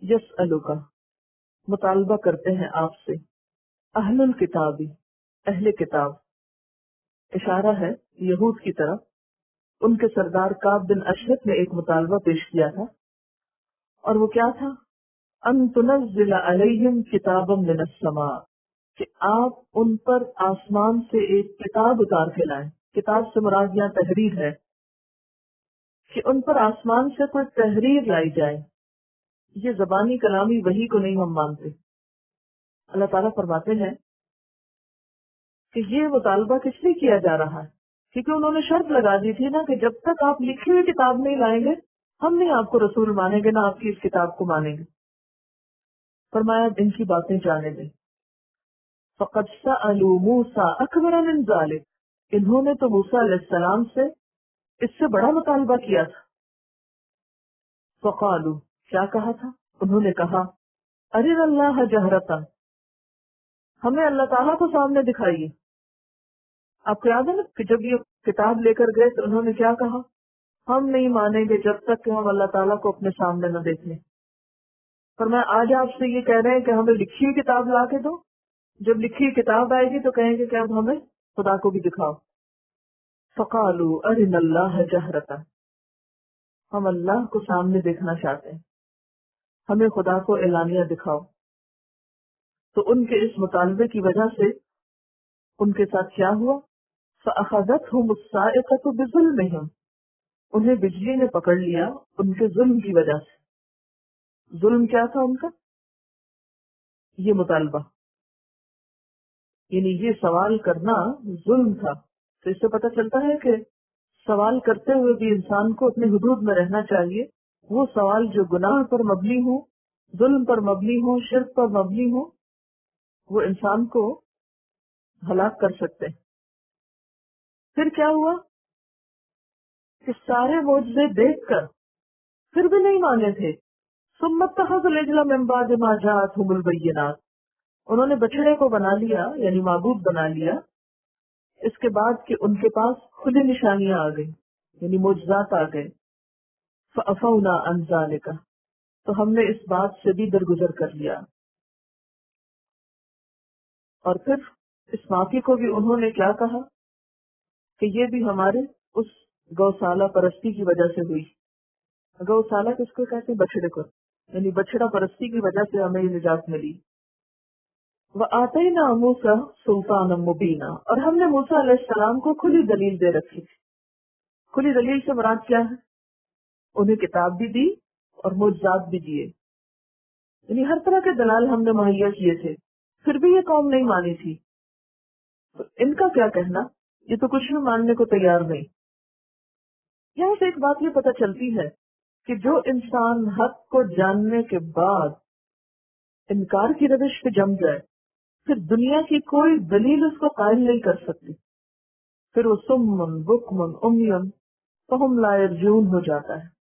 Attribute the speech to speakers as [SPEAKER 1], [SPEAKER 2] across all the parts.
[SPEAKER 1] یسألک، مطالبہ کرتے ہیں آپ سے، اہل الکتابی، اہل کتاب، اشارہ ہے یہود کی طرف۔ ان کے سردار کعب بن اشرف نے ایک مطالبہ پیش کیا تھا، اور وہ کیا تھا؟ ان تنزل علیہم کتابا من السماء، کہ آپ ان پر آسمان سے ایک کتاب اتار کے لائیں۔ کتاب سے مراد یہاں تحریر ہے، کہ ان پر آسمان سے کوئی تحریر لائی جائے۔ یہ زبانی کلامی وحی کو نہیں ہم مانتے۔ اللہ تعالیٰ فرماتے ہیں کہ یہ مطالبہ کس لیے کیا جا رہا ہے؟ کیونکہ انہوں نے شرط لگا دی تھی نا کہ جب تک آپ لکھی ہوئی کتاب نہیں لائیں گے ہم نہیں آپ کو رسول مانیں گے، نہ آپ کی اس کتاب کو مانیں گے۔ فرمایا ان کی باتیں جانے دیں۔ فقد سألوا موسیٰ اکبر من ذلک، انہوں نے تو موسیٰ علیہ السلام سے اس سے بڑا مطالبہ کیا تھا۔ فقالوا، کیا کہا تھا؟ انہوں نے کہا ارنا اللہ جہرتا، ہمیں اللہ تعالیٰ کو سامنے دکھائیے۔ آپ کو یاد ہے نا کہ جب یہ کتاب لے کر گئے تو انہوں نے کیا کہا؟ ہم نہیں مانیں گے جب تک کہ ہم اللہ تعالیٰ کو اپنے سامنے نہ دیکھ لیں۔ پر میں آج آپ سے یہ کہہ رہے ہیں کہ ہمیں لکھی ہوئی کتاب لا کے دو، جب لکھی ہوئی کتاب آئے گی تو کہیں گے کہ اب ہمیں خدا کو بھی دکھاؤ۔ فقالوا ارنا اللہ جہرتا، ہم اللہ کو سامنے دیکھنا چاہتے ہیں، ہمیں خدا کو اعلانیہ دکھاؤ۔ تو ان کے اس مطالبے کی وجہ سے ان کے ساتھ کیا ہوا؟ فأخذتهم الصاعقة بظلمهم، انہیں بجلی نے پکڑ لیا ان کے ظلم کی وجہ سے۔ ظلم کیا تھا ان کا؟ یہ مطالبہ، یعنی یہ سوال کرنا ظلم تھا۔ تو اس سے پتہ چلتا ہے کہ سوال کرتے ہوئے بھی انسان کو اپنے حدود میں رہنا چاہیے۔ وہ سوال جو گناہ پر مبنی ہو، ظلم پر مبنی ہو، شرک پر مبنی ہو، وہ انسان کو ہلاک کر سکتے ہیں۔ پھر کیا ہوا کہ سارے معجزے دیکھ کر پھر بھی نہیں مانے تھے۔ ثم اتخذوا العجل من بعد ما جاءتهم البینات، انہوں نے بچڑے کو بنا لیا، یعنی معبود بنا لیا، اس کے بعد کہ ان کے پاس کھلی نشانیاں آ گئی، یعنی معجزات آ گئے۔ فعفونا عن ذلک، تو ہم نے اس بات سے بھی درگزر کر لیا۔ اور پھر اس معافی کو بھی انہوں نے کیا کہا کہ یہ بھی ہمارے اس گوسالہ پرستی کی وجہ سے ہوئی۔ گوسالہ کس کو کہتے ہیں؟ بچڑے کو، یعنی بچڑا پرستی کی وجہ سے ہمیں یہ نجات ملی۔ وَآتَيْنَا مُوسَىٰ سُلْطَانًا مُبِينًا، اور ہم نے موسیٰ علیہ السلام کو کھلی دلیل دے رکھی تھی۔ کھلی دلیل سے مراد کیا ہے؟ انہیں کتاب بھی دی اور معجزات بھی دیے، یعنی ہر طرح کے دلائل ہم نے مہیا کیے تھے، پھر بھی یہ قوم نہیں مانی تھی۔ تو ان کا کیا کہنا؟ یہ تو کچھ بھی ماننے کو تیار نہیں۔ یہاں سے ایک بات یہ پتہ چلتی ہے کہ جو انسان حق کو جاننے کے بعد انکار کی روش پہ جم جائے، پھر دنیا کی کوئی دلیل اس کو قائل نہیں کر سکتی، پھر وہ سمن بکمن امیون فہم لا یرجعون ہو جاتا ہے۔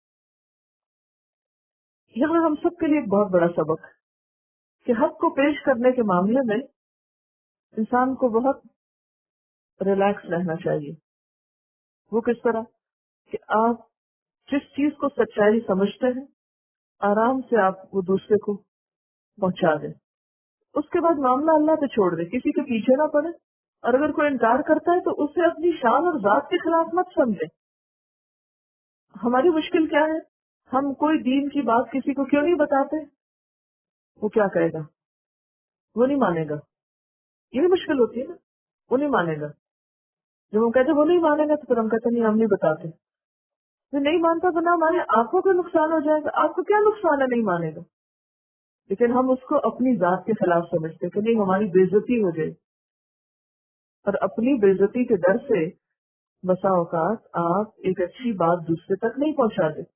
[SPEAKER 1] یہاں ہم سب کے لیے ایک بہت بڑا سبق ہے کہ حق کو پیش کرنے کے معاملے میں انسان کو بہت ریلیکس رہنا چاہیے۔ وہ کس طرح کہ آپ جس چیز کو سچائی سمجھتے ہیں آرام سے آپ وہ دوسرے کو پہنچا دیں، اس کے بعد معاملہ اللہ پہ چھوڑ دیں، کسی کے پیچھے نہ پڑے۔ اور اگر کوئی انکار کرتا ہے تو اسے اپنی شان اور ذات کے خلاف مت سمجھیں۔ ہماری مشکل کیا ہے؟ ہم کوئی دین کی بات کسی کو کیوں نہیں بتاتے؟ وہ کیا کہے گا؟ وہ نہیں مانے گا۔ یہ مشکل ہوتی ہے نا، وہ نہیں مانے گا۔ جب ہم کہتے وہ نہیں مانے گا تو پھر ہم کہتے نہیں ہم نہیں بتاتے۔ جو نہیں مانتا تو نہ مانے، آپ کو کوئی نقصان ہو جائے گا، آپ کو کیا نقصان ہے نہیں مانے گا؟ لیکن ہم اس کو اپنی ذات کے خلاف سمجھتے کہ نہیں ہماری بے عزتی ہو جائے، اور اپنی بے عزتی کے ڈر سے بسا اوقات آپ ایک اچھی بات دوسرے تک نہیں پہنچا دے۔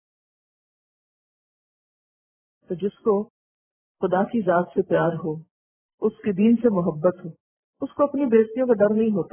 [SPEAKER 1] تو جس کو خدا کی ذات سے پیار ہو، اس کے دین سے محبت ہو، اس کو اپنی بے عزتیوں کا ڈر نہیں ہوتا۔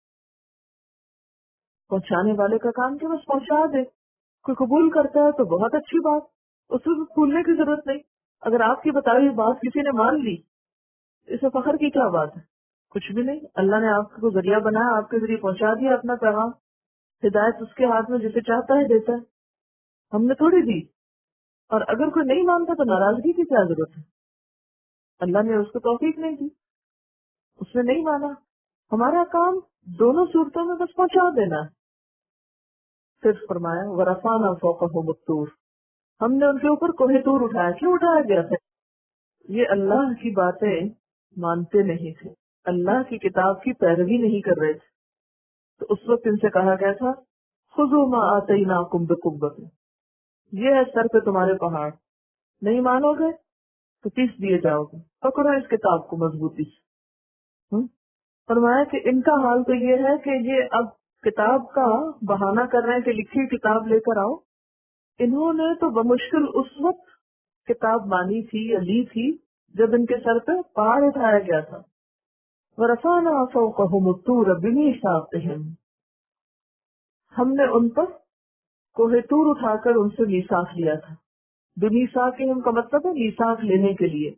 [SPEAKER 1] پہنچانے والے کا کام کہ بس پہنچا دے، کوئی قبول کرتا ہے تو بہت اچھی بات، اس میں پھولنے کی ضرورت نہیں۔ اگر آپ کی بتائی ہوئی بات کسی نے مان لی، اسے فخر کی کیا بات ہے؟ کچھ بھی نہیں۔ اللہ نے آپ کو ذریعہ بنایا، آپ کے ذریعے پہنچا دیا اپنا پیغام۔ ہدایت اس کے ہاتھ میں جسے چاہتا ہے دیتا ہے، ہم نے تھوڑی دی۔ اور اگر کوئی نہیں مانتا تو ناراضگی کی کیا ضرورت ہے؟ اللہ نے اس کو توفیق نہیں دی، اس نے نہیں مانا. ہمارا کام دونوں صورتوں میں بس پہنچا دینا ہے. پھر فرمایا ورفعنا فوقہم الطور، ہم نے ان کے اوپر کوہ طور اٹھایا. کیوں اٹھایا گیا تھا؟ یہ اللہ کی باتیں مانتے نہیں تھے، اللہ کی کتاب کی پیروی نہیں کر رہے تھے. تو اس وقت ان سے کہا گیا تھا خذوا ما آتیناکم بقوۃ، یہ ہے سر پہ تمہارے پہاڑ، نہیں مانو گے تو پیس دیے جاؤ گے، پکڑو اس کتاب کو مضبوطی سے. فرمایا کہ ان کا حال تو یہ ہے کہ یہ اب کتاب کا بہانہ کر رہے ہیں کہ لکھی کتاب لے کر آؤ. انہوں نے تو بمشکل اس وقت کتاب مانی تھی یا لی تھی جب ان کے سر پہ پہاڑ اٹھایا گیا تھا. وَرَفَعْنَا فَوْقَهُمُ الطُّورَ بِمِيثَاقِهِمْ، ہم نے ان پر کوہ طور اٹھا کر ان سے میثاق لیا تھا. بِمِيثَاقِهِمْ کا مطلب ہے میثاق لینے کے لیے.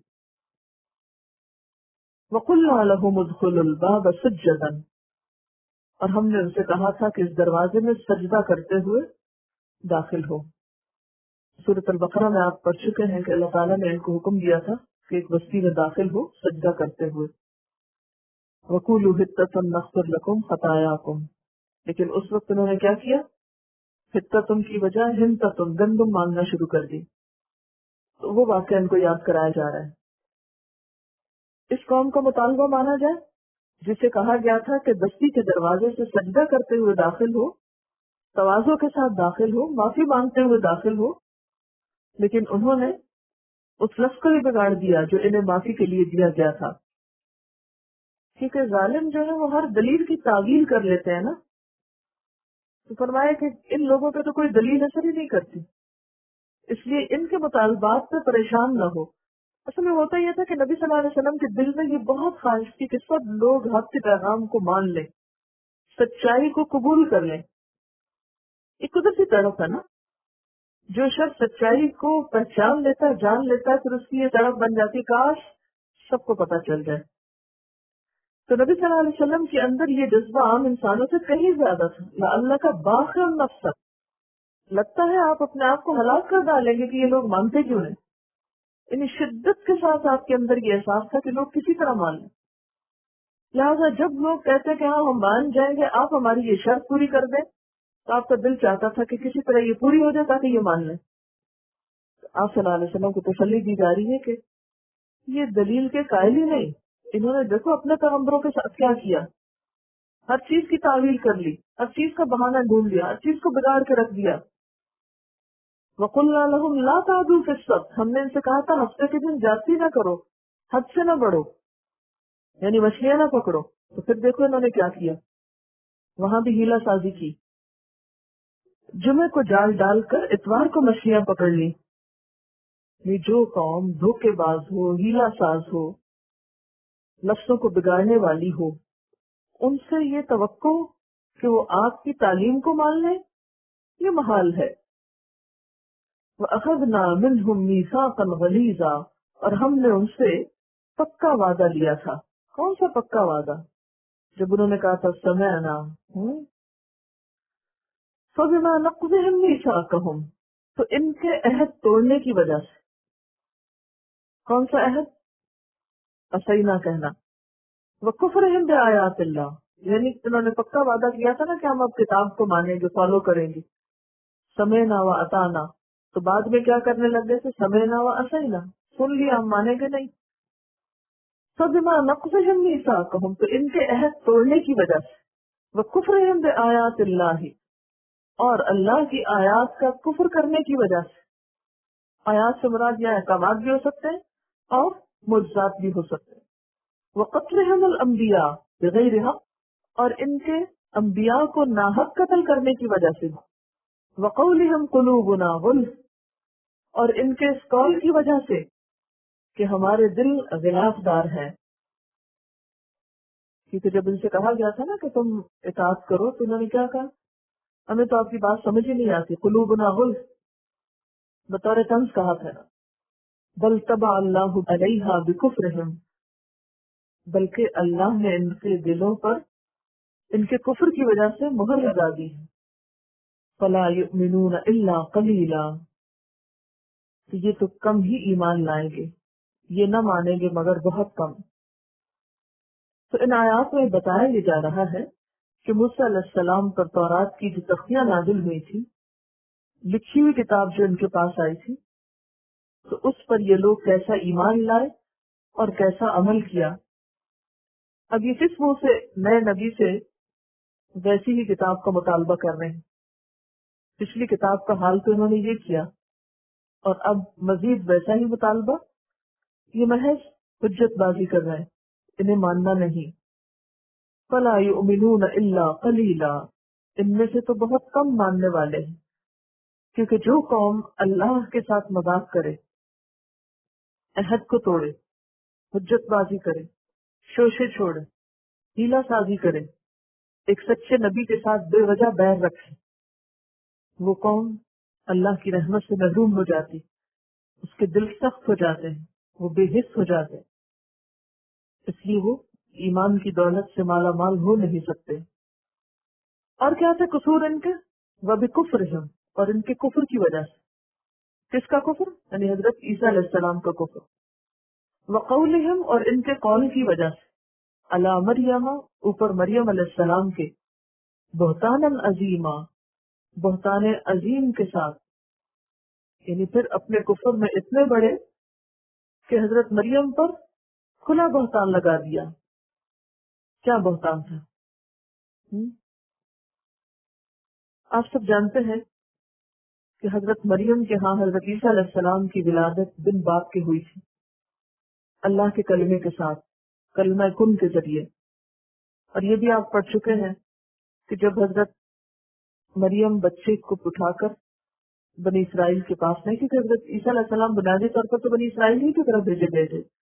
[SPEAKER 1] وَقُلْنَا لَهُمُ ادْخُلُوا الْبَابَ سُجَّدًا، اور ہم نے ان سے کہا تھا کہ اس دروازے میں سجدہ کرتے ہوئے داخل ہو. سورۃ البقرہ میں آپ پڑھ چکے ہیں کہ اللہ تعالیٰ نے ان کو حکم دیا تھا کہ ایک بستی میں داخل ہو سجدہ کرتے ہوئے. وَقُولُوا حِطَّةٌ نَغْفِرْ لَكُمْ خَطَايَاكُمْ، لیکن اس وقت انہوں نے کیا کیا؟ حِطَّةٌ کی بجائے ہِنْتَةٌ، گندم مانگنا شروع کر دی. تو وہ واقعہ ان کو یاد کرایا جا رہا ہے. اس قوم کا مطالبہ مانا جائے جسے کہا گیا تھا کہ بستی کے دروازے سے سجدہ کرتے ہوئے داخل ہو، تواضع کے ساتھ داخل ہو، معافی مانگتے ہوئے داخل ہو، لیکن انہوں نے اس لفظ کو بھی بگاڑ دیا جو انہیں معافی کے لیے دیا گیا تھا. کیونکہ ظالم جو ہے وہ ہر دلیل کی تعویل کر لیتے ہیں نا. تو فرمایا کہ ان لوگوں پہ تو کوئی دلیل اثر ہی نہیں کرتی، اس لیے ان کے مطالبات پہ پریشان نہ ہو. اصل میں ہوتا یہ تھا کہ نبی صلی اللہ علیہ وسلم کے دل میں یہ بہت خواہش تھی کہ سب لوگ حق کے پیغام کو مان لیں، سچائی کو قبول کر لیں. ایک قدرتی تڑپ ہے نا، جو شخص سچائی کو پہچان لیتا ہے، جان لیتا ہے، پھر اس کی یہ تڑپ بن جاتی کاش سب کو پتہ چل جائے. تو نبی صلی اللہ علیہ وسلم کے اندر یہ جذبہ عام انسانوں سے کہیں زیادہ تھا. اللہ کا باخر نفس، لگتا ہے آپ اپنے آپ کو ہلاک کر ڈالیں گے کہ یہ لوگ مانتے کیوں نہیں. یعنی شدت کے ساتھ آپ کے اندر یہ احساس تھا کہ لوگ کسی طرح مان لیں. لہٰذا جب لوگ کہتے کہ ہاں ہم مان جائیں گے، آپ ہماری یہ شرط پوری کر دیں، تو آپ کا دل چاہتا تھا کہ کسی طرح یہ پوری ہو جائے تاکہ یہ مان لیں. آپ صلی اللہ علیہ وسلم کو تسلی دی جا رہی ہے کہ یہ دلیل کے قائل ہی نہیں. انہوں نے دیکھو اپنے پیغمبروں کے ساتھ کیا کیا، ہر چیز کی تعویل کر لی، ہر چیز کا بہانہ ڈھونڈ لیا، ہر چیز کو بگاڑ کے رکھ دیا. وَقُلْنَا لَهُمْ لَا تَعْدُوا فِي السَّبْتِ، ہم نے ان سے کہا تھا ہفتے کے دن جاتی نہ کرو، حد سے نہ بڑھو، یعنی مچھلیاں نہ پکڑو. تو پھر دیکھو انہوں نے کیا کیا، وہاں بھی ہیلا سازی کی. جمعے کو جال ڈال کر اتوار کو مچھلیاں پکڑ لی. یہ جو قوم دھوکے باز ہو، ہیلا ساز ہو، لفظوں کو بگاڑنے والی ہو، ان سے یہ توقع کہ وہ آپ کی تعلیم کو مان لیں، یہ محال ہے. وَأَخَذْنَا مِنْهُمْ مِيثَاقًا غَلِيظًا، اور ہم نے ان سے پکا وعدہ لیا تھا. کون سا پکا وعدہ؟ جب انہوں نے کہا تھا سمعنا فَبِمَا نَقْضِهِمْ مِيثَاقَهُمْ، تو ان کے عہد توڑنے کی وجہ سے. کون سا عہد؟ اسینا کہنا. وَكُفْرِهِمْ بِآيَاتِ اللَّهِ، یعنی انہوں نے پکا وعدہ کیا تھا نا کہ ہم اب کتاب کو مانیں گے، فالو کریں گے. سمعنا وَأَطَعْنَا، تو بعد میں کیا کرنے لگ گئے تھے؟ سمعنا وَأَسَینا، سن لیا ہم مانیں گے نہیں. فَبِمَا نَقْضِهِمْ مِيثَاقَهُمْ، تو ان کے عہد توڑنے کی وجہ سے. وَكُفْرِهِمْ بِآيَاتِ اللَّهِ، اور اللہ کی آیات کا کفر کرنے کی وجہ سے. آیات سے مراد یہ احکامات بھی ہو سکتے ہیں اور معجزات بھی ہو سکتے ہیں. وَقَتْلِهِمُ الْأَنْبِيَاءَ بِغَيْرِ حَقٍّ، اور ان کے انبیاء کو ناحق قتل کرنے کی وجہ سے. وَقَوْلِهِمْ قُلُوبُنَا غُلْفٌ، اور ان کے اس قول کی وجہ سے کہ ہمارے دل غلاف دار ہیں. کیونکہ جب ان سے کہا گیا تھا نا کہ تم اطاعت کرو، تو انہوں نے کیا کہا؟ ہمیں تو آپ کی بات سمجھ ہی نہیں آتی. قلوبنا غلف، بطور طنز کہا تھا. بل طبع اللہ علیہا بکفرہم، بلکہ اللہ نے ان کے دلوں پر ان کے کفر کی وجہ سے مہر لگا دی. فلا یؤمنون الا قلیلا، تو یہ تو کم ہی ایمان لائیں گے، یہ نہ مانیں گے مگر بہت کم۔ تو ان آیات میں بتایا یہ جا رہا ہے کہ موسیٰ علیہ السلام پر تورات کی جو تختیاں نازل ہوئی تھی، لکھی ہوئی کتاب جو ان کے پاس آئی تھی، تو اس پر یہ لوگ کیسا ایمان لائے اور کیسا عمل کیا۔ اب یہ کس منہ سے نئے نبی سے ویسی ہی کتاب کا مطالبہ کر رہے ہیں؟ پچھلی کتاب کا حال تو انہوں نے یہ کیا، اور اب مزید ویسا ہی مطالبہ؟ یہ محض حجت بازی کر رہے ہیں، انہیں ماننا نہیں۔ فَلَا يُؤْمِنُونَ إِلَّا قَلِيلًا، ان میں سے تو بہت کم ماننے والے ہیں، کیونکہ جو قوم اللہ کے ساتھ مذاق کرے، عہد کو توڑے، حجت بازی کرے، شوشے چھوڑے، ہیلا سازی کرے، ایک سچے نبی کے ساتھ بے وجہ بیر رکھے، وہ قوم اللہ کی رحمت سے محروم ہو جاتی، اس کے دل سخت ہو جاتے ہیں، وہ بے حس ہو جاتے ہیں، اس لیے وہ ایمان کی دولت سے مالا مال ہو نہیں سکتے۔ اور کیا تھے قصور ان کے؟ وَبِكُفْرِهِمْ، اور ان کے کفر کی وجہ سے۔ کس کا کفر؟ یعنی حضرت عیسیٰ علیہ السلام کا کفر۔ وَقَوْلِهِمْ، اور ان کے قول کی وجہ سے، علی مریم، اوپر مریم علیہ السلام کے، بہتاناً عظیما، بہتان عظیم کے ساتھ، یعنی پھر اپنے کفر میں اتنے بڑے کہ حضرت مریم پر کھلا بہتان لگا دیا۔ کیا بہتان تھا؟ آپ سب جانتے ہیں کہ حضرت مریم کے ہاں حضرت عیسیٰ علیہ السلام کی ولادت بن باپ کی ہوئی تھی، اللہ کے کلمے کے ساتھ، کلمہ کن کے ذریعے۔ اور یہ بھی آپ پڑھ چکے ہیں کہ جب حضرت مریم بچے کو اٹھا کر بنی اسرائیل کے پاس نہیں، کیونکہ حضرت عیسیٰ علیہ السلام بنیادی طور پر تو بنی اسرائیل ہی کی طرف بھیجے گئے تھے،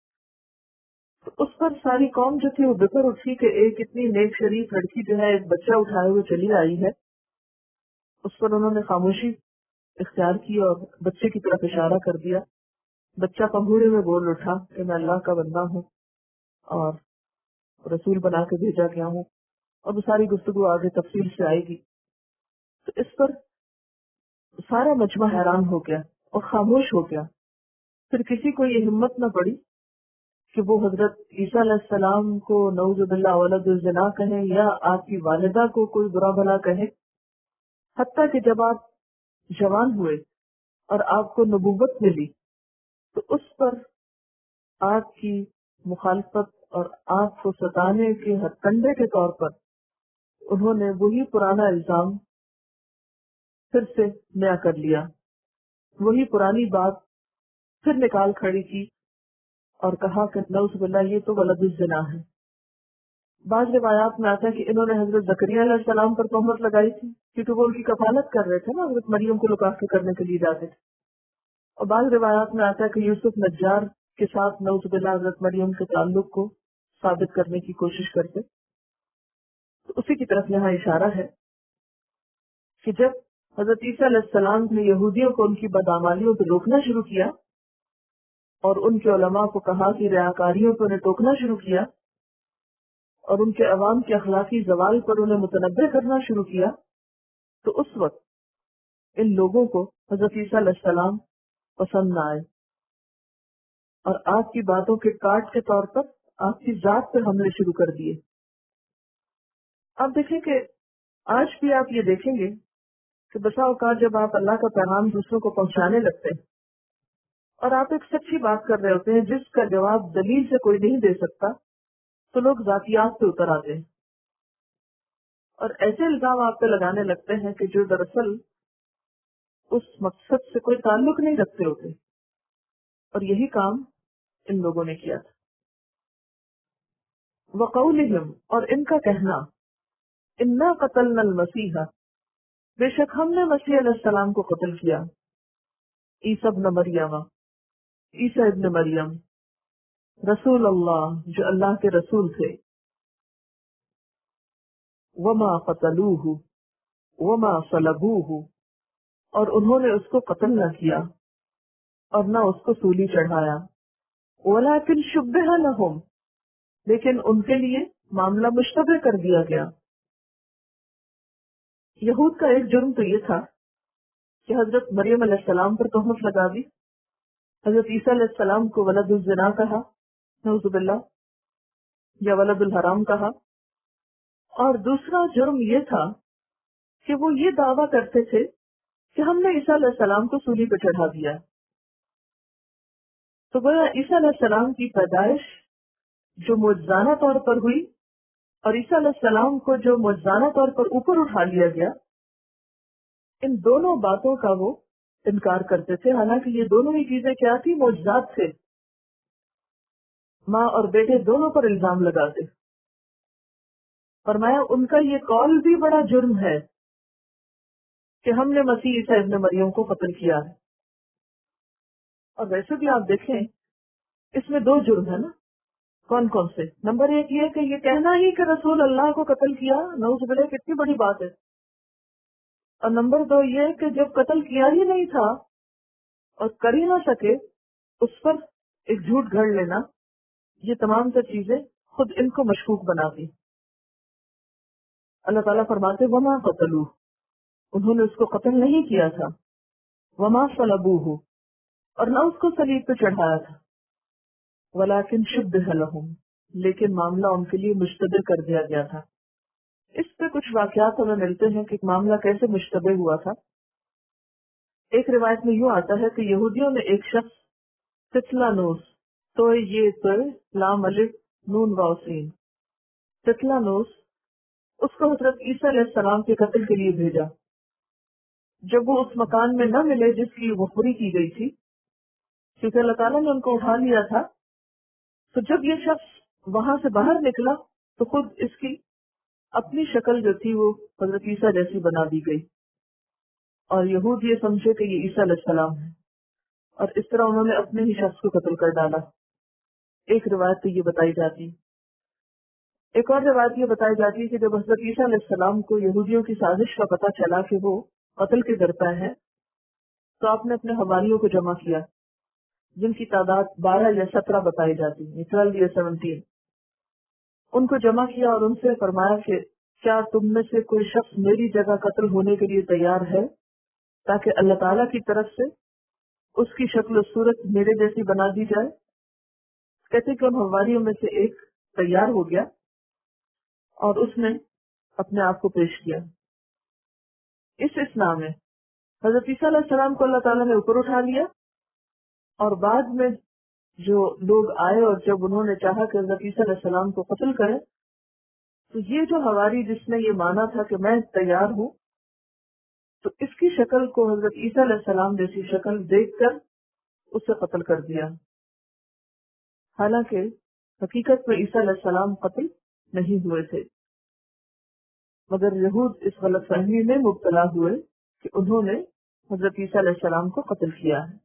[SPEAKER 1] تو اس پر ساری قوم جو تھی وہ بکر اٹھی کہ ایک اتنی نیک شریف لڑکی جو ہے ایک بچہ اٹھائے ہوئے چلی آئی ہے۔ اس پر انہوں نے خاموشی اختیار کی اور بچے کی طرف اشارہ کر دیا۔ بچہ پنگوڑے میں بول اٹھا کہ میں اللہ کا بندہ ہوں اور رسول بنا کے بھیجا گیا ہوں، اور وہ ساری گفتگو آگے تفصیل سے آئے گی۔ تو اس پر سارا مجمع حیران ہو گیا اور خاموش ہو گیا۔ پھر کسی کو یہ ہمت نہ پڑی کہ وہ حضرت عیسیٰ علیہ السلام کو نعوذ باللہ ولد الزنا کہیں یا آپ کی والدہ کو کوئی برا بھلا کہے، حتیٰ کہ جب آپ جوان ہوئے اور آپ کو نبوت ملی تو اس پر آپ کی مخالفت اور آپ کو ستانے کے ہتھ کنڈے کے طور پر انہوں نے وہی پرانا الزام پھر سے نیا کر لیا، وہی پرانی بات پھر نکال کھڑی کی اور کہا کہ نعوذ باللہ یہ تو ولد الزنا ہے۔ بعض روایات میں آتا ہے کہ انہوں نے حضرت زکریا علیہ السلام پر تہمت لگائی تھی، کیونکہ وہ ان کی کفالت کر رہے تھے نا، حضرت مریم کو لوک آفٹر کرنے کے لیے جاتے تھے۔ اور بعض روایات میں آتا ہے کہ یوسف نجار کے ساتھ نعوذ باللہ حضرت مریم کے تعلق کو ثابت کرنے کی کوشش کرتے۔ تو اسی کی طرف یہاں اشارہ ہے کہ جب حضرت عیسیٰ علیہ السلام نے یہودیوں کو ان کی بدعمالیوں سے روکنا شروع کیا اور ان کے علماء کو کہا کہ ریاکاریوں کو انہیں ٹوکنا شروع کیا اور ان کے عوام کے اخلاقی زوال پر انہیں متنبہ کرنا شروع کیا، تو اس وقت ان لوگوں کو حضرت عیسیٰ علیہ السلام پسند نہ آئے اور آپ کی باتوں کے کاٹ کے طور پر آپ کی ذات پر حملے شروع کر دیے۔ آپ دیکھیں کہ آج بھی آپ یہ دیکھیں گے کہ بسا اوقات جب آپ اللہ کا پیغام دوسروں کو پہنچانے لگتے ہیں اور آپ ایک سچی بات کر رہے ہوتے ہیں جس کا جواب دلیل سے کوئی نہیں دے سکتا، تو لوگ ذاتیات پہ اتر آتے ہیں اور ایسے الزام آپ پہ لگانے لگتے ہیں کہ جو دراصل اس مقصد سے کوئی تعلق نہیں رکھتے ہوتے، اور یہی کام ان لوگوں نے کیا تھا۔ وقولہم، اور ان کا کہنا، انا قتلنا المسیح، بے شک ہم نے مسیح علیہ السلام کو قتل کیا، عیسی ابن مریم، عیسی ابن مریم، رسول اللہ، جو اللہ کے رسول تھے، وما قتلوہ وما صلبوہ، اور انہوں نے اس کو قتل نہ کیا اور نہ اس کو سولی چڑھایا، ولکن شبہ لہم، لیکن ان کے لیے معاملہ مشتبہ کر دیا گیا۔ یہود کا ایک جرم تو یہ تھا کہ حضرت مریم علیہ السلام پر تہمت لگا دی حضرت عیسیٰ علیہ السلام کو ولد الزنا کہا، نعوذ باللہ، یا ولد الحرام کہا. اور دوسرا جرم یہ تھا کہ وہ یہ دعویٰ کرتے تھے کہ ہم نے عیسیٰ علیہ السلام کو سولی پہ چڑھا دیا. تو گویا عیسیٰ علیہ السلام کی پیدائش جو معجزانہ طور پر ہوئی اور عیسیٰ علیہ السلام کو جو معجزانہ طور پر اوپر اٹھا لیا گیا، ان دونوں باتوں کا وہ انکار کرتے تھے، حالانکہ یہ دونوں ہی چیزیں کیا تھی؟ معجزات تھے. ماں اور بیٹے دونوں پر الزام لگاتے. فرمایا ان کا یہ قول بھی بڑا جرم ہے کہ ہم نے مسیح عیسیٰ ابن مریم کو قتل کیا ہے. اور ویسے بھی آپ دیکھیں اس میں دو جرم ہے نا. کون کون سے؟ نمبر ایک یہ کہ یہ کہنا ہی کہ رسول اللہ کو قتل کیا، نعوذ باللہ، کتنی بڑی بات ہے. اور نمبر دو یہ کہ جب قتل کیا ہی نہیں تھا اور کر ہی نہ سکے اس پر ایک جھوٹ گھڑ لینا، یہ تمام تر چیزیں خود ان کو مشکوک بناتی. اللہ تعالیٰ فرماتے وما قتلوہ، انہوں نے اس کو قتل نہیں کیا تھا، وما صلبوہ، اور نہ اس کو صلیب پہ چڑھایا تھا، ولیکن شبہ لہم، لیکن معاملہ ان کے لیے مشتبہ کر دیا گیا تھا. اس پہ کچھ واقعات ہمیں ملتے ہیں کہ معاملہ کیسے مشتبہ ہوا تھا. ایک روایت میں یوں آتا ہے کہ یہودیوں نے ایک شخص تتلانوس، تو یہ تو لام الف نون واو سین، تتلانوس، اس کو حضرت عیسیٰ علیہ السلام کے قتل کے لیے بھیجا. جب وہ اس مکان میں نہ ملے جس کی مخبری کی گئی تھی، کیونکہ اللہ تعالیٰ نے ان کو اٹھا لیا تھا، تو جب یہ شخص وہاں سے باہر نکلا تو خود اس کی اپنی شکل جو تھی وہ حضرت عیسیٰ جیسی بنا دی گئی، اور یہود یہ سمجھے کہ یہ عیسیٰ علیہ السلام ہے، اور اس طرح انہوں نے اپنے ہی شخص کو قتل کر ڈالا. ایک روایت تو یہ بتائی جاتی. ایک اور روایت یہ بتائی جاتی ہے کہ جب حضرت عیسیٰ علیہ السلام کو یہودیوں کی سازش کا پتہ چلا کہ وہ قتل کے درپے ہیں، تو آپ نے اپنے حواریوں کو جمع کیا، جن کی تعداد 12 یا 17 بتائی جاتی ہے، 12 یا 17. ان کو جمع کیا اور ان سے فرمایا کہ کیا تم میں سے کوئی شخص میری جگہ قتل ہونے کے لیے تیار ہے تاکہ اللہ تعالیٰ کی طرف سے اس کی شکل و صورت میرے جیسی بنا دی جائے. کہتے کہ ان حواریوں میں سے ایک تیار ہو گیا اور اس نے اپنے آپ کو پیش کیا. اس اسلام میں حضرت عیسیٰ علیہ السلام کو اللہ تعالیٰ نے اوپر اٹھا لیا، اور بعد میں جو لوگ آئے اور جب انہوں نے چاہا کہ حضرت عیسیٰ علیہ السلام کو قتل کریں، تو یہ جو حواری جس نے یہ مانا تھا کہ میں تیار ہوں، تو اس کی شکل کو حضرت عیسیٰ علیہ السلام جیسی شکل دیکھ کر اسے قتل کر دیا. حالانکہ حقیقت میں عیسیٰ علیہ السلام قتل نہیں ہوئے تھے، مگر یہود اس غلط فہمی میں مبتلا ہوئے کہ انہوں نے حضرت عیسیٰ علیہ السلام کو قتل کیا ہے.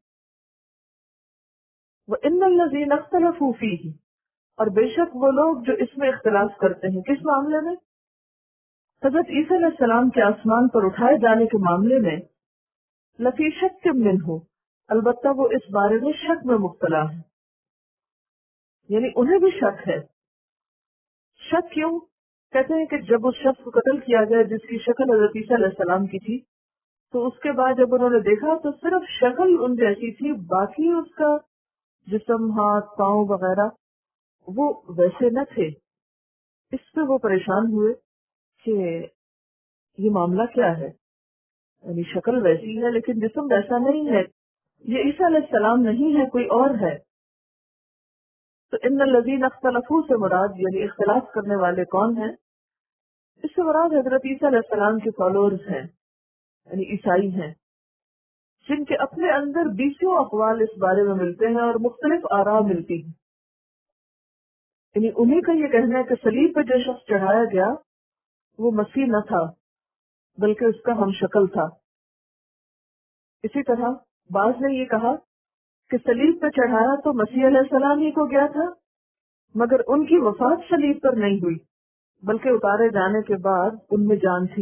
[SPEAKER 1] وَإِنَّ الَّذِينَ اخْتَلَفُوا فِيهِ، اور بے شک وہ لوگ جو اس میں اختلاف کرتے ہیں. کس معاملے میں؟ حضرت عیسیٰ علیہ السلام کے آسمان پر اٹھائے جانے کے معاملے میں. لفی شک منہ، البتہ وہ اس بارے میں شک میں مبتلا ہے، یعنی انہیں بھی شک ہے. شک کیوں؟ کہتے ہیں کہ جب اس شخص کو قتل کیا گیا جس کی شکل حضرت عیسیٰ علیہ السلام کی تھی، تو اس کے بعد جب انہوں نے دیکھا تو صرف شکل ان جیسی تھی، باقی اس کا جسم، ہاتھ، پاؤں وغیرہ وہ ویسے نہ تھے. اس سے وہ پریشان ہوئے کہ یہ معاملہ کیا ہے، یعنی شکل ویسی ہے لیکن جسم ویسا نہیں ہے، یہ عیسیٰ علیہ السلام نہیں ہے، کوئی اور ہے. تو ان الذین اختلفوا سے مراد یعنی اختلاف کرنے والے کون ہیں؟ اس سے مراد حضرت عیسیٰ علیہ السلام کے فالوورز ہیں، یعنی عیسائی ہیں، جن کے اپنے اندر 20 اقوال اس بارے میں ملتے ہیں اور مختلف آراء ملتی ہیں. یعنی انہیں کا یہ کہنا ہے کہ صلیب پہ جو شخص چڑھایا گیا وہ مسیح نہ تھا بلکہ اس کا ہم شکل تھا. اسی طرح بعض نے یہ کہا کہ صلیب پہ چڑھایا تو مسیح علیہ السلام ہی کو گیا تھا، مگر ان کی وفات صلیب پر نہیں ہوئی بلکہ اتارے جانے کے بعد ان میں جان تھی.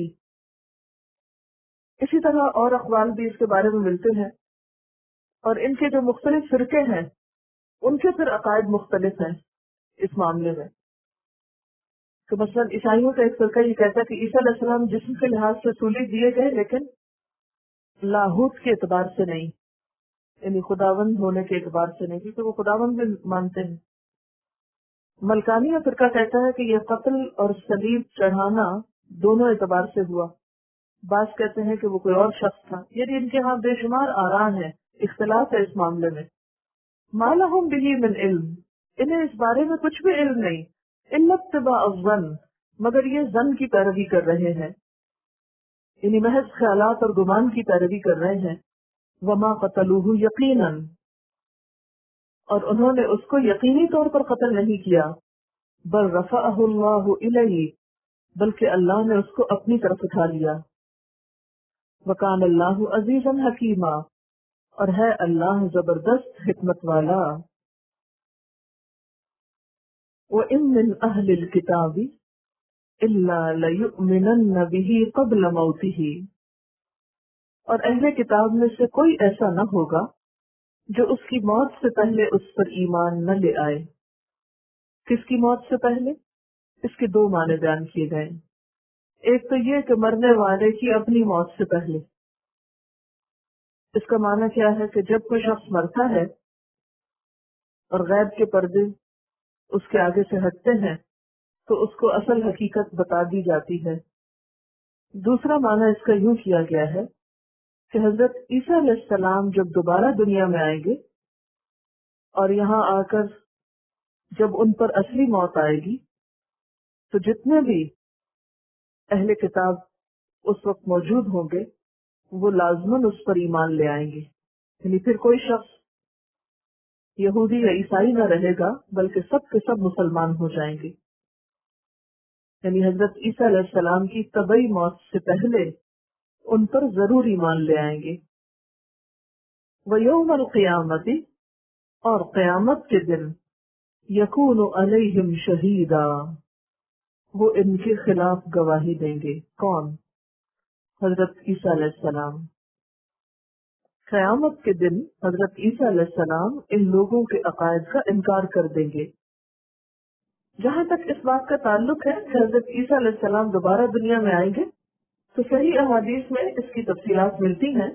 [SPEAKER 1] اسی طرح اور اقوال بھی اس کے بارے میں ملتے ہیں، اور ان کے جو مختلف فرقے ہیں ان کے پھر عقائد مختلف ہیں اس معاملے میں. کہ مثلا عیسائیوں کا ایک فرقہ یہ کہتا ہے کہ عیسیٰ علیہ السلام جسم کے لحاظ سے سولی دیے گئے لیکن لاہوت کے اعتبار سے نہیں، یعنی خداوند ہونے کے اعتبار سے نہیں، کیونکہ وہ خداوند بھی مانتے ہیں۔ ملکانیہ فرقہ کہتا ہے کہ یہ قتل اور صلیب چڑھانا دونوں اعتبار سے ہوا۔ بعض کہتے ہیں کہ وہ کوئی اور شخص تھا، یعنی ان کے ہاں بے شمار آراء ہیں، اختلاف ہے اس معاملے میں۔ ما لہم بہ من علم، انہیں اس بارے میں کچھ بھی علم نہیں، الا اتباع الظن، مگر یہ ظن کی پیروی کر رہے ہیں، یعنی محض خیالات اور گمان کی پیروی کر رہے ہیں۔ وما قتلوہ یقینا، اور انہوں نے اس کو یقینی طور پر قتل نہیں کیا، بل رفعہ اللہ الیہ، بلکہ اللہ نے اس کو اپنی طرف اٹھا لیا۔ وکان اللہ عزیزا حکیما، اور ہے اللہ زبردست حکمت والا۔ وَإِن مِّنْ أَهْلِ الْكِتَابِ إِلَّا لَيُؤْمِنَنَّ بِهِ قَبْلَ مَوْتِهِ، اور اہل کتاب میں سے کوئی ایسا نہ ہوگا جو اس کی موت سے پہلے اس پر ایمان نہ لے آئے۔ کس کی موت سے پہلے؟ اس کے دو معنی بیان کیے گئے۔ ایک تو یہ کہ مرنے والے کی اپنی موت سے پہلے۔ اس کا معنی کیا ہے کہ جب کوئی شخص مرتا ہے اور غیب کے پردے اس کے آگے سے ہٹتے ہیں تو اس کو اصل حقیقت بتا دی جاتی ہے۔ دوسرا معنی اس کا یوں کیا گیا ہے کہ حضرت عیسیٰ علیہ السلام جب دوبارہ دنیا میں آئیں گے اور یہاں آ کر جب ان پر اصلی موت آئے گی تو جتنے بھی اہل کتاب اس وقت موجود ہوں گے وہ لازماً اس پر ایمان لے آئیں گے، یعنی پھر کوئی شخص یہودی یا عیسائی نہ رہے گا بلکہ سب کے سب مسلمان ہو جائیں گے۔ یعنی حضرت عیسیٰ علیہ السلام کی طبعی موت سے پہلے ان پر ضرور ایمان لے آئیں گے۔ وَيَوْمَ الْقِيَامَةِ، اور قیامت کے دن، يَكُونُ عَلَيْهِمْ شَهِيدًا، وہ ان کے خلاف گواہی دیں گے۔ کون؟ حضرت عیسیٰ علیہ السلام۔ قیامت کے دن حضرت عیسیٰ علیہ السلام ان لوگوں کے عقائد کا انکار کر دیں گے۔ جہاں تک اس بات کا تعلق ہے کہ حضرت عیسیٰ علیہ السلام دوبارہ دنیا میں آئیں گے تو صحیح احادیث میں اس کی تفصیلات ملتی ہیں۔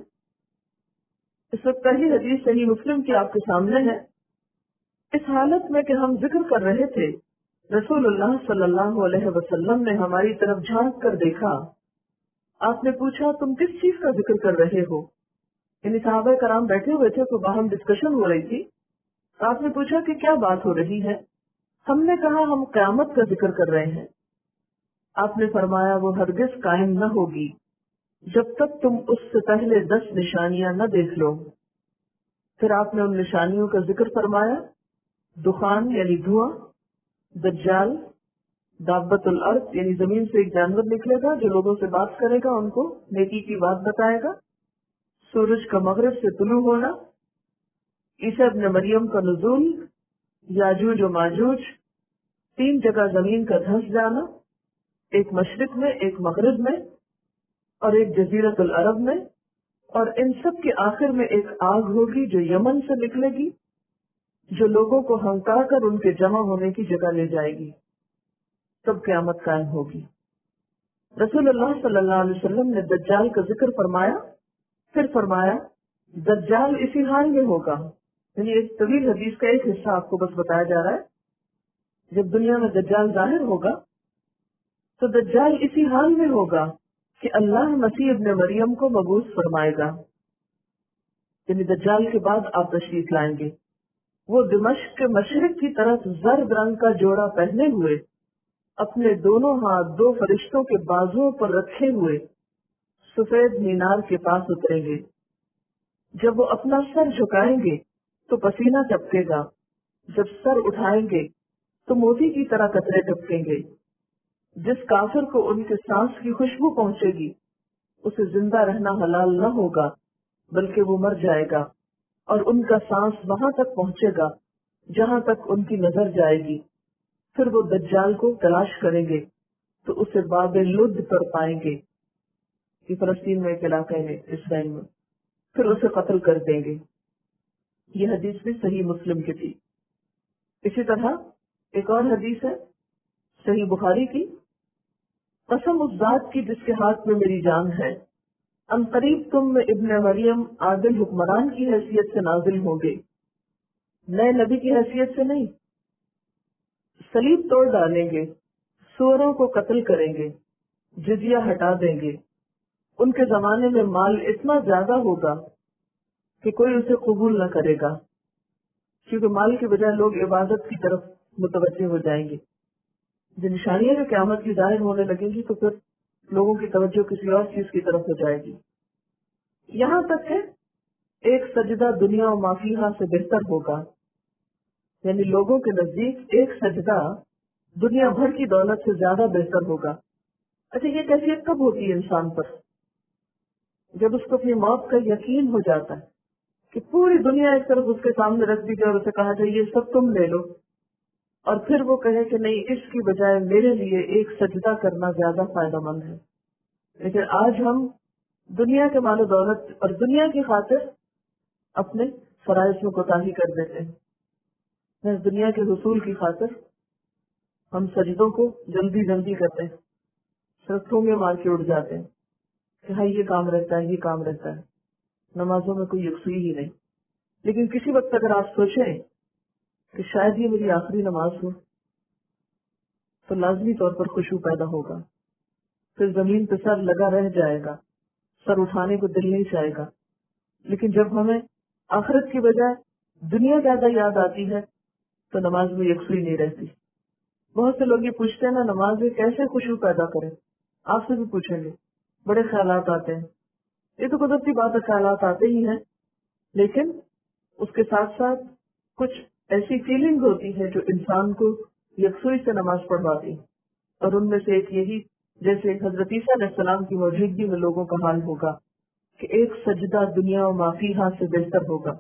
[SPEAKER 1] اس وقت پہلی حدیث صحیح مسلم کی آپ کے سامنے ہے۔ اس حالت میں کہ ہم ذکر کر رہے تھے، رسول اللہ صلی اللہ علیہ وسلم نے ہماری طرف جھانک کر دیکھا۔ آپ نے پوچھا تم کس چیز کا ذکر کر رہے ہو؟ یعنی صحابہ کرام بیٹھے ہوئے تھے تو باہم ڈسکشن ہو رہی تھی۔ آپ نے پوچھا کہ کیا بات ہو رہی ہے؟ ہم نے کہا ہم قیامت کا ذکر کر رہے ہیں۔ آپ نے فرمایا وہ ہرگز قائم نہ ہوگی جب تک تم اس سے پہلے 10 نشانیاں نہ دیکھ لو۔ پھر آپ نے ان نشانیوں کا ذکر فرمایا، دخان یعنی دھواں، دجال، دابت الارض یعنی زمین سے ایک جانور نکلے گا جو لوگوں سے بات کرے گا، ان کو نیکی کی بات بتائے گا، سورج کا مغرب سے طلوع ہونا، عیسیٰ ابن مریم کا نزول، یاجوج و ماجوج، 3 جگہ زمین کا دھنس جانا، ایک مشرق میں، ایک مغرب میں اور ایک جزیرت العرب میں، اور ان سب کے آخر میں ایک آگ ہوگی جو یمن سے نکلے گی، جو لوگوں کو ہنکا کر ان کے جمع ہونے کی جگہ لے جائے گی۔ تب قیامت قائم ہوگی۔ رسول اللہ صلی اللہ علیہ وسلم نے دجال کا ذکر فرمایا، پھر فرمایا دجال اسی حال میں ہوگا، یعنی ایک طویل حدیث کا ایک حصہ آپ کو بس بتایا جا رہا ہے۔ جب دنیا میں دجال ظاہر ہوگا تو دجال اسی حال میں ہوگا کہ اللہ مسیح ابن مریم کو مبعوث فرمائے گا، یعنی دجال کے بعد آپ تشریف لائیں گے۔ وہ دمشق کے مشرق کی طرف زرد رنگ کا جوڑا پہنے ہوئے، اپنے دونوں ہاتھ 2 فرشتوں کے بازوؤں پر رکھے ہوئے سفید مینار کے پاس اتریں گے۔ جب وہ اپنا سر جھکائیں گے تو پسینہ ٹپکے گا، جب سر اٹھائیں گے تو موتی کی طرح قطرے ٹپکیں گے۔ جس کافر کو ان کے سانس کی خوشبو پہنچے گی اسے زندہ رہنا حلال نہ ہوگا بلکہ وہ مر جائے گا، اور ان کا سانس وہاں تک پہنچے گا جہاں تک ان کی نظر جائے گی۔ پھر وہ دجال کو تلاش کریں گے تو اسے باب لد پر پائیں گے، کہ فلسطین میں ایک علاقہ ہے اسرائیل میں، پھر اسے قتل کر دیں گے۔ یہ حدیث بھی صحیح مسلم کی تھی۔ اسی طرح ایک اور حدیث ہے صحیح بخاری کی، قسم اس ذات کی جس کے ہاتھ میں میری جان ہے، عنقریب تم میں ابن مریم عادل حکمران کی حیثیت سے نازل ہوں گے، نئے نبی کی حیثیت سے نہیں۔ صلیب توڑ ڈالیں گے، سوروں کو قتل کریں گے، جزیہ ہٹا دیں گے۔ ان کے زمانے میں مال اتنا زیادہ ہوگا کہ کوئی اسے قبول نہ کرے گا، کیونکہ مال کے بجائے لوگ عبادت کی طرف متوجہ ہو جائیں گے۔ جو نشانیاں جو قیامت کی ظاہر ہونے لگیں گی تو پھر لوگوں کی توجہ کسی اور چیز کی طرف ہو جائے گی۔ یہاں تک کہ ایک سجدہ دنیا و مافیہا سے بہتر ہوگا، یعنی لوگوں کے نزدیک ایک سجدہ دنیا بھر کی دولت سے زیادہ بہتر ہوگا۔ اچھا، یہ کیفیت کب ہوتی ہے انسان پر؟ جب اس کو اپنی موت کا یقین ہو جاتا ہے کہ پوری دنیا ایک طرف اس کے سامنے رکھ دی جائے اور اسے کہا جائے یہ سب تم لے لو، اور پھر وہ کہے کہ نہیں، اس کی بجائے میرے لیے ایک سجدہ کرنا زیادہ فائدہ مند ہے۔ لیکن آج ہم دنیا کے مال و دولت اور دنیا کی خاطر اپنے فرائض میں کوتاہی کر دیتے ہیں۔ دنیا کے حصول کی خاطر ہم سجدوں کو جلدی جلدی کرتے ہیں، صرف ٹھونگے مار کے اٹھ جاتے ہیں کہ ہاں یہ کام رہتا ہے، یہ کام رہتا ہے۔ نمازوں میں کوئی یکسوئی ہی نہیں۔ لیکن کسی وقت اگر آپ سوچیں کہ شاید یہ میری آخری نماز ہو تو لازمی طور پر خشوع پیدا ہوگا، پھر زمین پہ سر لگا رہ جائے گا، سر اٹھانے کو دل نہیں چاہے گا۔ لیکن جب ہمیں آخرت کی بجائے دنیا زیادہ یاد آتی ہے تو نماز میں یکسوئی نہیں رہتی۔ بہت سے لوگ یہ پوچھتے ہیں نا نماز میں کیسے خشوع پیدا کریں، آپ سے بھی پوچھیں گے، بڑے خیالات آتے ہیں۔ یہ تو قدرتی بات ہے، خیالات آتے ہی ہیں، لیکن اس کے ساتھ ساتھ کچھ ایسی فیلنگ ہوتی ہے جو انسان کو یکسوئی سے نماز پڑھواتی، اور ان میں سے ایک یہی، جیسے حضرت عیسیٰ علیہ السلام کی موجودگی میں لوگوں کا حال ہوگا کہ ایک سجدہ دنیا و مافیہا سے بہتر ہوگا۔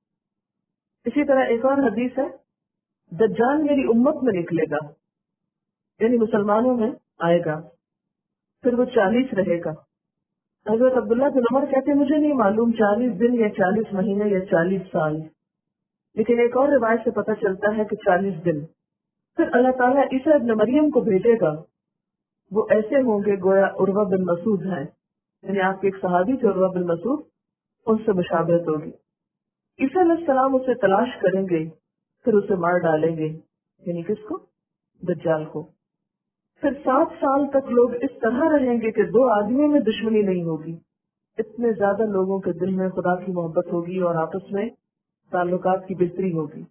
[SPEAKER 1] اسی طرح ایک اور حدیث ہے، دجال میری امت میں نکلے گا، یعنی مسلمانوں میں آئے گا، پھر وہ 40 رہے گا۔ حضرت عبداللہ بن عمر کہتے ہیں مجھے نہیں معلوم 40 دن یا 40 مہینے یا 40 سال، لیکن ایک اور روایت سے پتہ چلتا ہے کہ 40 دن۔ پھر اللہ تعالیٰ عیسیٰ ابن مریم کو بھیجے گا، وہ ایسے ہوں گے گویا عروہ بن مسعود ہیں، یعنی آپ کے ایک صحابی تھے عروہ بن مسعود، ان سے مشابہت ہوگی۔ عیسیٰ علیہ السلام اسے تلاش کریں گے، پھر اسے مار ڈالیں گے، یعنی کس کو؟ دجال کو۔ پھر 7 سال تک لوگ اس طرح رہیں گے کہ 2 آدمیوں میں دشمنی نہیں ہوگی، اتنے زیادہ لوگوں کے دل میں خدا کی محبت ہوگی اور آپس میں تعلقات کی بہتری ہوگی۔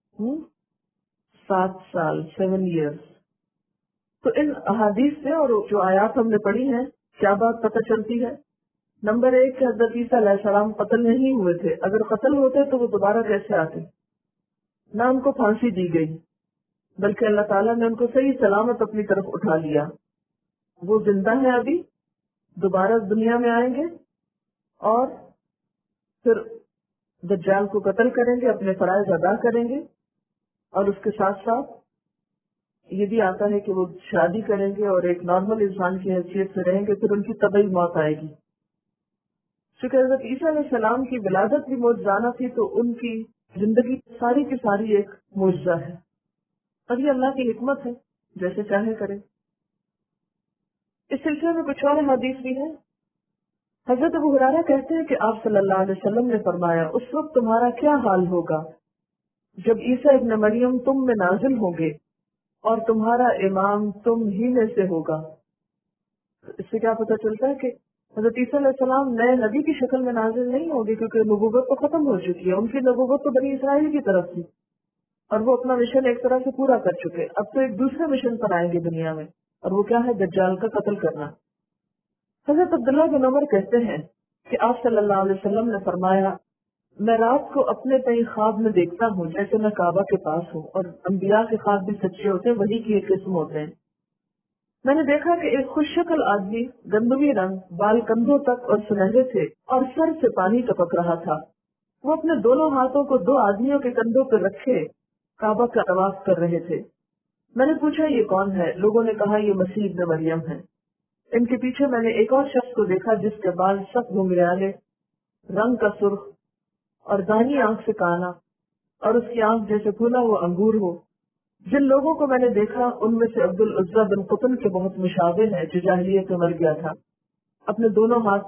[SPEAKER 1] 7 سال 7 ایئرس۔ تو ان احادیث سے اور جو آیات ہم نے پڑھی ہیں کیا بات پتہ چلتی ہے؟ نمبر 1 کہ حضرت عیسیٰ علیہ السلام قتل نہیں ہوئے تھے، اگر قتل ہوتے تو وہ دوبارہ کیسے آتے؟ نہ ان کو پھانسی دی گئی، بلکہ اللہ تعالیٰ نے ان کو صحیح سلامت اپنی طرف اٹھا لیا۔ وہ زندہ ہیں، ابھی دوبارہ دنیا میں آئیں گے اور پھر دجال کو قتل کریں گے، اپنے فرائض ادا کریں گے، اور اس کے ساتھ ساتھ یہ بھی آتا ہے کہ وہ شادی کریں گے اور ایک نارمل انسان کی حیثیت سے رہیں گے، پھر ان کی طبعی موت آئے گی۔ چونکہ حضرت عیسیٰ علیہ السلام کی ولادت بھی معجزانہ تھی تو ان کی زندگی ساری کی ساری ایک معجزہ ہے، اور یہ اللہ کی حکمت ہے، جیسے چاہے کرے۔ اس سلسلے میں کچھ اور حدیث بھی ہے۔ حضرت ابو ہریرہ کہتے ہیں کہ آپ صلی اللہ علیہ وسلم نے فرمایا اس وقت تمہارا کیا حال ہوگا جب عیسیٰ ابن مریم تم میں نازل ہوں گے اور تمہارا امام تم ہی میں سے ہوگا۔ اس سے کیا پتہ چلتا ہے کہ حضرت عیسیٰ علیہ السلام نئے نبی کی شکل میں نازل نہیں ہوں گے، کیونکہ نبوت تو ختم ہو چکی ہے، ان کی نبوت تو بنی اسرائیل کی طرف تھی اور وہ اپنا مشن ایک طرح سے پورا کر چکے، اب تو ایک دوسرے مشن پر آئیں گے دنیا میں، اور وہ کیا ہے؟ دجال کا قتل کرنا۔ حضرت عبداللہ بن عمر کہتے ہیں کہ آپ صلی اللہ علیہ وسلم نے فرمایا میں رات کو اپنے تئیں خواب میں دیکھتا ہوں جیسے میں کعبہ کے پاس ہوں، اور انبیاء کے خواب بھی سچے ہوتے ہیں، وہی کی ایک قسم ہوتے ہیں۔ میں نے دیکھا کہ ایک خوش شکل آدمی، گندمی رنگ، بال کندھوں تک اور سنہرے تھے، اور سر سے پانی ٹپک رہا تھا۔ وہ اپنے دونوں ہاتھوں کو 2 آدمیوں کے کندھوں پر رکھے کعبہ کا طواف کر رہے تھے۔ میں نے پوچھا یہ کون ہے؟ لوگوں نے کہا یہ مسیح ابن مریم ہے۔ ان کے پیچھے میں نے ایک اور شخص کو دیکھا جس کے بال سخت گھنگریالے، رنگ کا سرخ اور دائیں آنکھ سے کانا، اور اس کی آنکھ جیسے پھولا ہوا انگور ہو۔ جن لوگوں کو میں نے دیکھا ان میں سے عبد العزیٰ بن قطن کے بہت مشابہ ہے جو جاہلیت میں مر گیا تھا، اپنے دونوں ہاتھ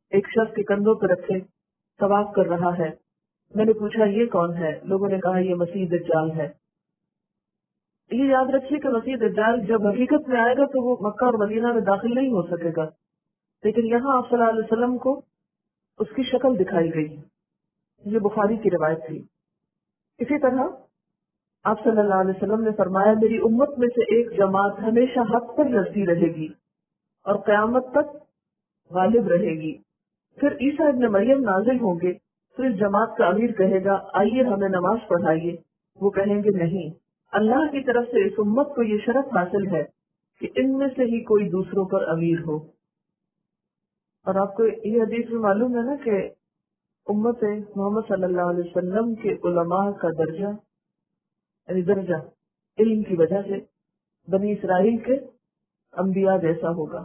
[SPEAKER 1] ایک شخص کے کندھوں پر رکھے طواف کر رہا ہے. میں نے پوچھا یہ کون ہے؟ لوگوں نے کہا یہ مسیح دجال ہے. یہ یاد رکھیے کہ مسیح دجال جب حقیقت میں آئے گا تو وہ مکہ اور مدینہ میں داخل نہیں ہو سکے گا، لیکن یہاں آپ صلی اللہ علیہ وسلم کو اس کی شکل دکھائی گئی. یہ بخاری کی روایت تھی. اسی طرح آپ صلی اللہ علیہ وسلم نے فرمایا میری امت میں سے ایک جماعت ہمیشہ حق پر لڑتی رہے گی اور قیامت تک غالب رہے گی. پھر عیسیٰ ابن مریم نازل ہوں گے تو اس جماعت کا امیر کہے گا آئیے ہمیں نماز پڑھائیے. وہ کہیں گے نہیں، اللہ کی طرف سے اس امت کو یہ شرف حاصل ہے کہ ان میں سے ہی کوئی دوسروں پر امیر ہو. اور آپ کو یہ حدیث میں معلوم ہے نا کہ امت محمد صلی اللہ علیہ وسلم کے علماء کا درجہ یعنی درجہ علم کی وجہ سے بنی اسرائیل کے انبیاء جیسا ہوگا،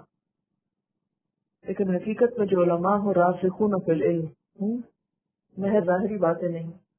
[SPEAKER 1] لیکن حقیقت میں جو علماء ہو راسخون فی العلم، محض ظاہری باتیں نہیں.